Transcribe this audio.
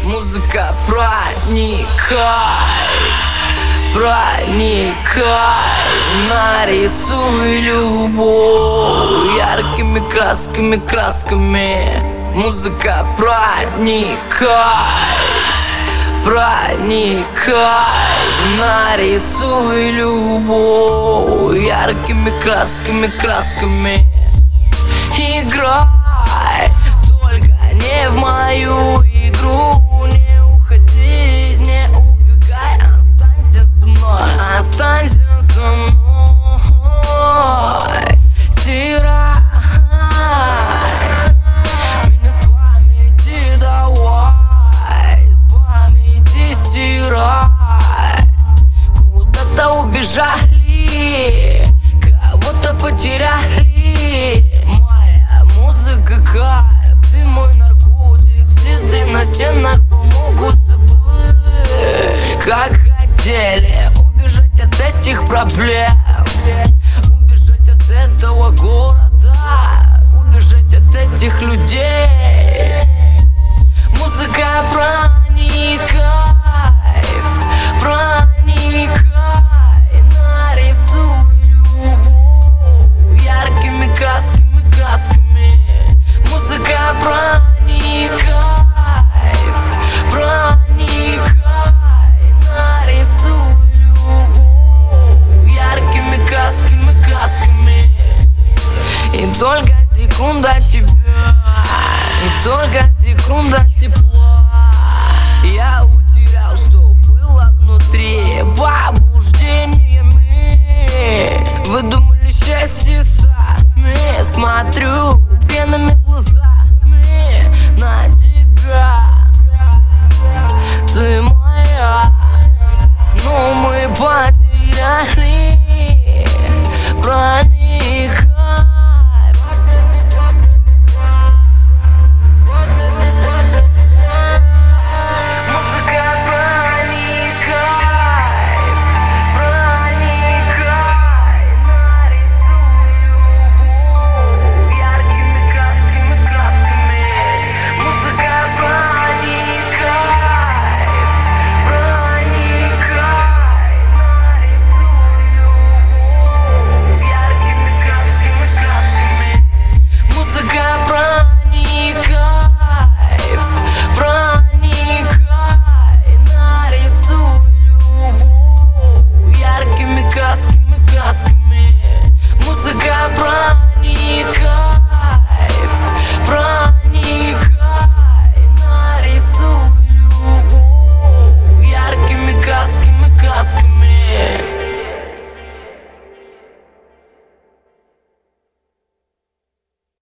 Музыка проникай, нарисуй любовь яркими красками. Музыка проникай, нарисуй любовь яркими красками. Играй, только не в мою игру. Не уходи, не убегай, останься со мной, стирай меня с памяти, давай с памяти стирай. Куда-то убежали, кого-то потеряли. Моя музыка кайф, ты мой наркотик. Следы на стенах помогут забыть, как хотели убежать от этих проблем.